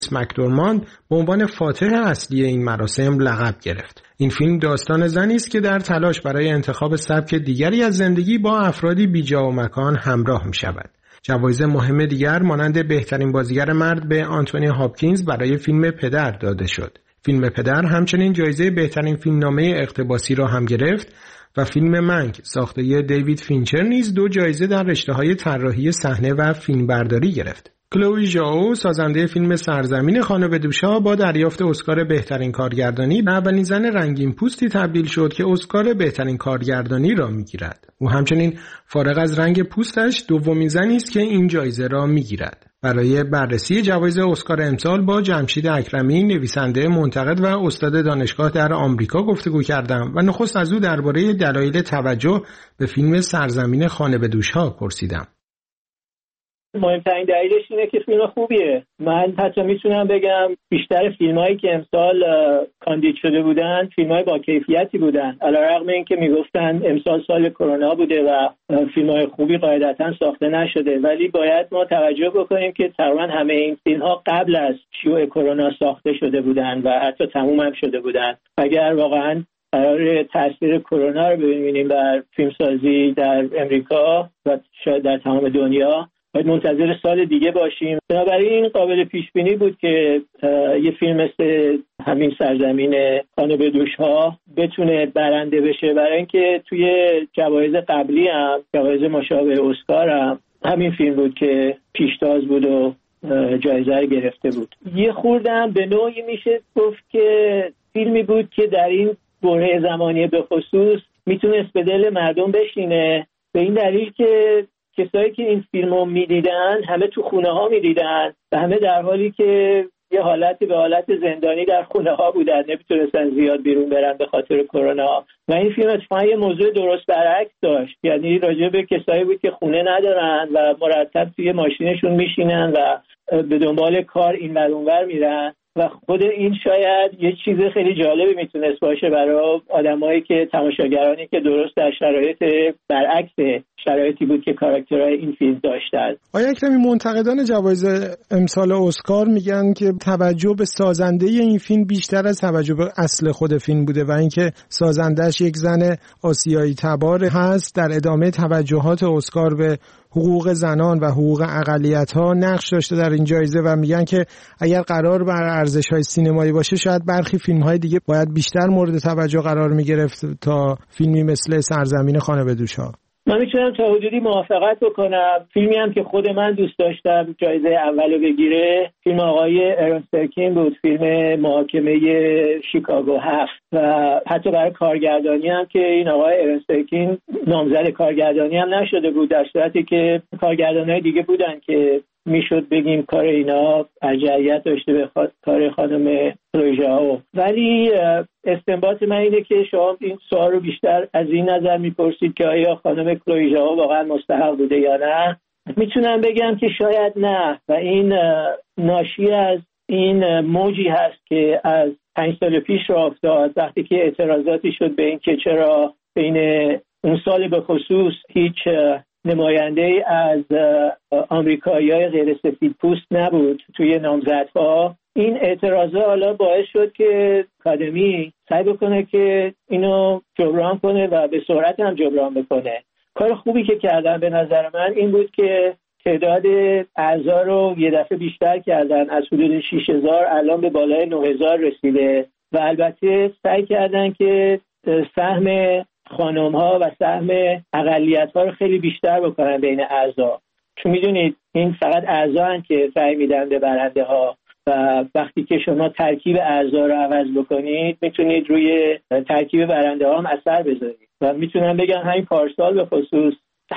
مکدورماند به عنوان فاتح اصلی این مراسم لقب گرفت. این فیلم داستان زنی است که در تلاش برای انتخاب سبک دیگری از زندگی با افرادی بی‌جا و مکان همراه می‌شود. جوایز مهم دیگر مانند بهترین بازیگر مرد به آنتونی هاپکینز برای فیلم پدر داده شد. فیلم پدر همچنین جایزه بهترین فیلمنامه اقتباسی را هم گرفت و فیلم منک ساخته دیوید فینچر نیز 2 جایزه در رشته‌های طراحی صحنه و فیلمبرداری گرفت. کلوی ژائو سازنده فیلم سرزمین خانه به دوش‌ها با دریافت اسکار بهترین کارگردانی به اولین زن رنگین پوستی تبدیل شد که اسکار بهترین کارگردانی را می‌گیرد. او همچنین فارغ از رنگ پوستش دومین زنی است که این جایزه را می‌گیرد. برای بررسی جوایز اسکار امسال با جمشید اکرمی، نویسنده، منتقد و استاد دانشگاه در آمریکا گفتگو کردم و نخست از او درباره دلایل توجه به فیلم سرزمین خانه به دوش‌ها پرسیدم. مهمترین دلیلش اینه که فیلم خوبیه. من حتی میتونم بگم بیشتر فیلمایی که امسال کاندید شده بودن فیلمای با کیفیتی بودن، علیرغم اینکه میگفتن امسال سال کرونا بوده و فیلمای خوبی قاعدتاً ساخته نشده، ولی باید ما توجه بکنیم که تقریبا همه این فیلم‌ها قبل از شیوع کرونا ساخته شده بودن و حتی تموم هم شده بودن. اگر واقعاً قرار تاثیر کرونا رو ببینیم بر فیلمسازی در امریکا و شاید در تمام دنیا، باید منتظر سال دیگه باشیم. بنابراین قابل پیش بینی بود که یه فیلم مثل همین سرزمین خانه به دوش‌ها بتونه برنده بشه، برای اینکه توی جوایز قبلی هم جوایز مشابه اسکار هم همین فیلم بود که پیشتاز بود و جایزه رو گرفته بود. یه خوردم به نوعی میشه گفت که فیلمی بود که در این بره زمانی به خصوص میتونست به دل مردم بشینه، به این دلیل که کسایی که این فیلمو میدیدن همه تو خونه ها میدیدن و همه در حالی که یه حالتی به حالت زندانی در خونه ها بودن، نمیتونستن زیاد بیرون برن به خاطر کرونا. و این فیلم اتفاقا یه موضوع درست برعکس داشت، یعنی راجع به کسایی بود که خونه ندارن و مرتب توی ماشینشون میشینن و به دنبال کار این ور اون ور میرن و خود این شاید یه چیز خیلی جالبی میتونست باشه برای آدمایی که تماشاگرانی که درست در شرایط برعکس شرایطی بود که کاراکترهای این فیلم داشتن. آیا اکرمی، منتقدان جوایز امسال اسکار میگن که توجه به سازنده این فیلم بیشتر از توجه به اصل خود فیلم بوده و اینکه سازندش یک زن آسیایی تبار هست. در ادامه توجهات اسکار به حقوق زنان و حقوق اقلیت‌ها نقش داشته در این جایزه و میگن که اگر قرار بر ارزش‌های سینمایی باشه شاید برخی فیلم‌های دیگه باید بیشتر مورد توجه قرار می‌گرفت تا فیلمی مثل سرزمین خانه به دوش‌ها. من میتونم تا حدودی موافقت بکنم. فیلمی هم که خود من دوست داشتم جایزه اولو بگیره فیلم آقای ارون سورکین بود، فیلم محاکمه شیکاگو 7 و حتی برای کارگردانی هم که این آقای ارون سورکین نامزد کارگردانی هم نشده بود، در صورتی که کارگردانای دیگه بودن که میشد بگیم کار اینا ارجحیت داشته به کار خانم کلوی ژائو. ولی استنباط من اینه که شما این سوال رو بیشتر از این نظر میپرسید که آیا خانم کلوی ژائو واقعا مستحق بوده یا نه. میتونم بگم که شاید نه و این ناشی از این موجی هست که از 5 سال پیش راه افتاد وقتی که اعتراضاتی شد به این که چرا بین اون سال به خصوص هیچ نماینده از آمریکایی‌های غیر سفید پوست نبود توی نامزدها. این اعتراضات حالا باعث شد که آکادمی سعی بکنه که اینو جبران کنه و به سرعت هم جبران بکنه. کار خوبی که کردن به نظر من این بود که تعداد اعضا رو یه دفعه بیشتر کردن، از حدود 6000 الان به بالای 9000 رسیده و البته سعی کردن که سهم خانم‌ها و سهم اقلیت‌ها رو خیلی بیشتر بکنن بین اعضا، چون میدونید این فقط اعضا هستن که رأی میدن به برنده‌ها و وقتی که شما ترکیب اعضا رو عوض بکنید میتونید روی ترکیب برنده‌ها هم اثر بذارید. و میتونم بگم همین پارسال به خصوص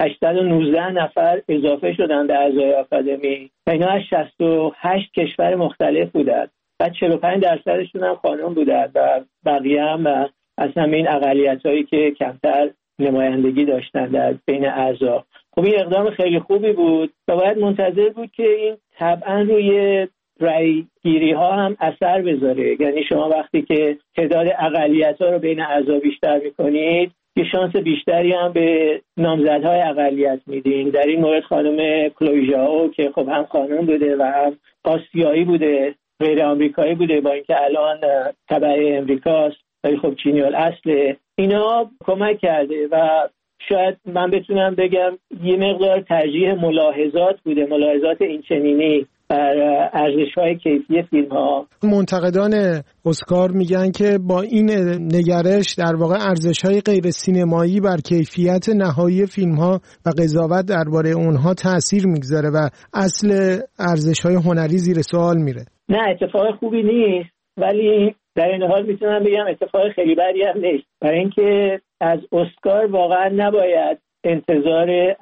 819 نفر اضافه شدن به اعضای آکادمی و اینا از 68 کشور مختلف بودن و 45% هم خانم بودن و بقیه هم از همین اقلیت‌هایی که کمتر نمایندگی داشتن در بین اعضا. خب این اقدام خیلی خوبی بود و باید منتظر بود که این طبعا روی رأی گیری ها هم اثر بذاره. یعنی شما وقتی که تعداد اقلیت‌ها رو بین اعضا بیشتر می‌کنید یه شانس بیشتری هم به نامزدهای اقلیت میدین. در این مورد خانم کلوی ژائو که خب هم خانم بوده و هم آسیایی بوده غیر آمریکایی بوده با اینکه الان تبع امریکاست ولی خب چینی الاصله. اینا کمک کرده و شاید من بتونم بگم یه مقدار ترجیح ملاحظات بوده، ملاحظات اینچنینی بر ارزش‌های کیفی فیلم‌ها. منتقدان اسکار میگن که با این نگرش در واقع ارزش‌های غیر سینمایی بر کیفیت نهایی فیلم‌ها و قضاوت درباره اونها تأثیر میگذاره و اصل ارزش‌های هنری زیر سوال میره. نه، اتفاق خوبی نیست، ولی در این حال میتونم بگم اتفاق خیلی بدی هم نیست، برای اینکه از اسکار واقعا نباید انتظار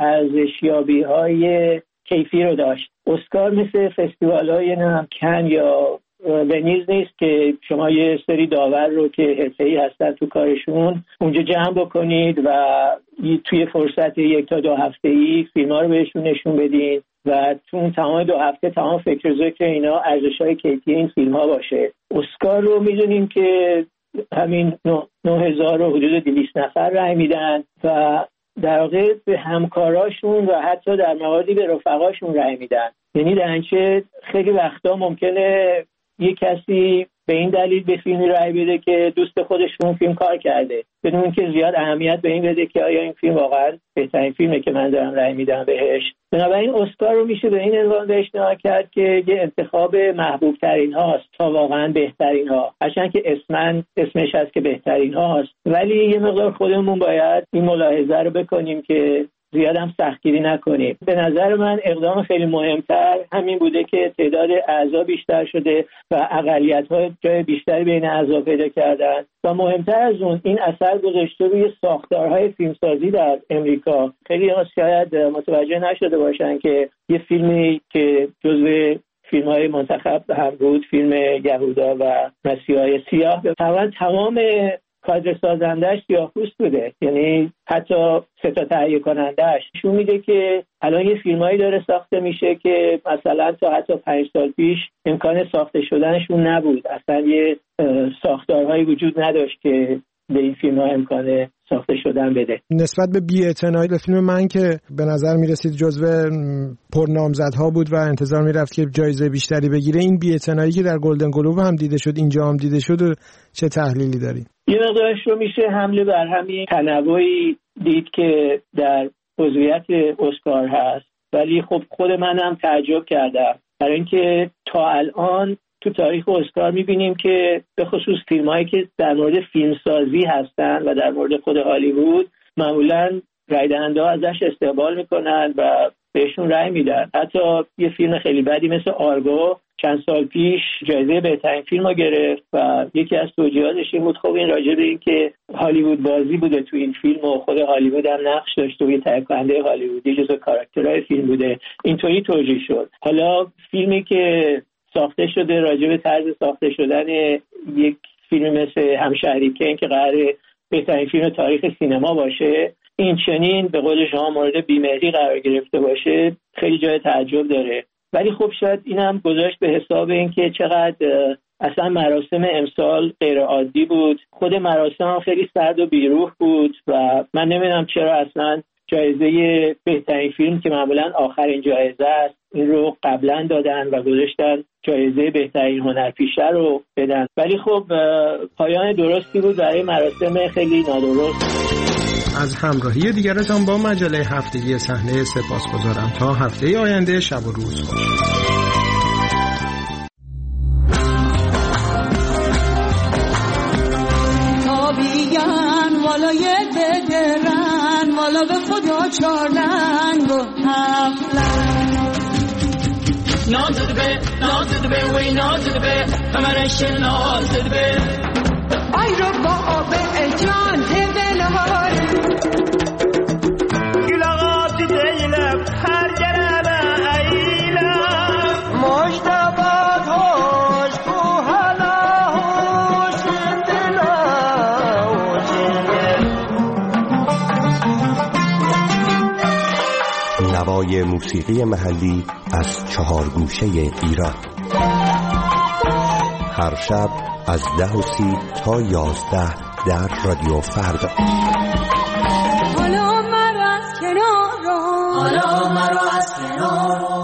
ارزشیابی‌های کیفی رو داشت. اسکار مثل فستیوال‌های کن یا ونیز نیست که شما یه سری داور رو که حرفه‌ای هستن تو کارشون اونجا جمع بکنید و توی فرصت 1 تا 2 هفته‌ای فیلم‌ها رو بهشون نشون بدین و تو تمام 2 هفته تمام فکر و ذکر اینا ارزش‌های کیفی این فیلم‌ها باشه. اسکار رو می‌دونیم که همین 9000 و حدود 200 نفر رای میدن و در واقع به همکاراشون و حتی در مواردی به رفقاشون رای میدن. یعنی در اینچه خیلی وقتا ممکنه یک کسی به این دلیل به فیلمی رای بده که دوست خودش اون فیلم کار کرده بدون اینکه زیاد اهمیت به این بده که آیا این فیلم واقعا بهترین فیلمه که من دارم رای میدم بهش. بنابراین اسکار رو میشه به این عنوان بهش نگاه کرد که یه انتخاب محبوب ترین هاست تا واقعا بهترین ها، هرچند که اسمش هست که بهترین هاست، ولی یه مقدار خودمون باید این ملاحظه رو بکنیم که زیاد هم سختگیری نکنیم. به نظر من اقدام خیلی مهمتر همین بوده که تعداد اعضا بیشتر شده و اقلیت‌ها جای بیشتری بین اعضا پیدا کردن و مهمتر از اون این اثر گذاشته روی ساختارهای فیلمسازی در امریکا. خیلی ها شاید متوجه نشده باشن که یه فیلمی که جزو فیلم‌های منتخب هم بود، فیلم یهودا و مسیحای سیاه، تمام کادر سازندش سیاه‌پوست بوده، یعنی حتی 3 تا تهیه کنندش نشون میده که الان یه فیلمایی داره ساخته میشه که مثلا تا حتی 5 سال پیش امکان ساخته شدنشون نبود، اصلا یه ساختارهایی وجود نداشت که به این فیلم‌ها امکان ساخته شدن بده. نسبت به بی‌اعتنایی به فیلم من که به نظر میرسید جزو پرنامزدها بود و انتظار میرفت که جایزه بیشتری بگیره، این بی‌اعتنایی که در گلدن گلوب هم دیده شد اینجا هم دیده شد و چه تحلیلی دارید؟ یه مقدارش رو میشه حمله بر همین تنوعی دید که در عضویت اسکار هست، ولی خب خود منم تعجب کردم برای اینکه تا الان تو تاریخ اسکار میبینیم که به خصوص فیلمایی که در مورد فیلمسازی هستن و در مورد خود هالیوود معمولاً رای دهنده ها ازش استقبال میکنن و بهشون رای میدن. حتی یه فیلم خیلی بدی مثل آرگو چند سال پیش جایزه بهترین فیلم رو گرفت و یکی از توجیهاتش این بود خب این راجع به این که هالیوود بازی بوده تو این فیلم و خود هالیوود هم نقش داشته و یه تهیه کننده هالیوودی جزو کاراکترهای فیلم بوده، اینطوری توجیه شد. حالا فیلمی که ساخته شده راجع به طرز ساخته شدن یک فیلم مثل همشهری که قراره بهترین فیلم تاریخ سینما باشه، این چنین به قول شما مورد بی‌مهری قرار گرفته باشه، خیلی جای تعجب داره. ولی خب شاید اینم گذاشت به حساب اینکه چقدر اصلا مراسم امسال غیر عادی بود. خود مراسم خیلی سرد و بیروح بود و من نمیدونم چرا اصلا جایزه بهترین فیلم که معمولا آخرین جایزه است این رو قبلا دادن و گذاشتن جایزه بهترین هنرپیشه رو بدن، ولی خب پایان درستی بود برای مراسم خیلی نادرست. از همراهی دیگرتان با مجله هفتگی صحنه سپاسگزارم. تا هفته آینده شب و روز خوش. والای دگرن والا به خدا 4 رنگ و 7 لنگ نازد به وی نازد به همرش نازد به ای رو با آب جان دلوار گلاغات دیلم هر جرم ایلم مجتبات هوش کو حالا هوش نوای موسیقی محلی از 4 گوشه ایران، هر شب از 10:30 تا 11 در رادیو فردا. حالا مرا از کنار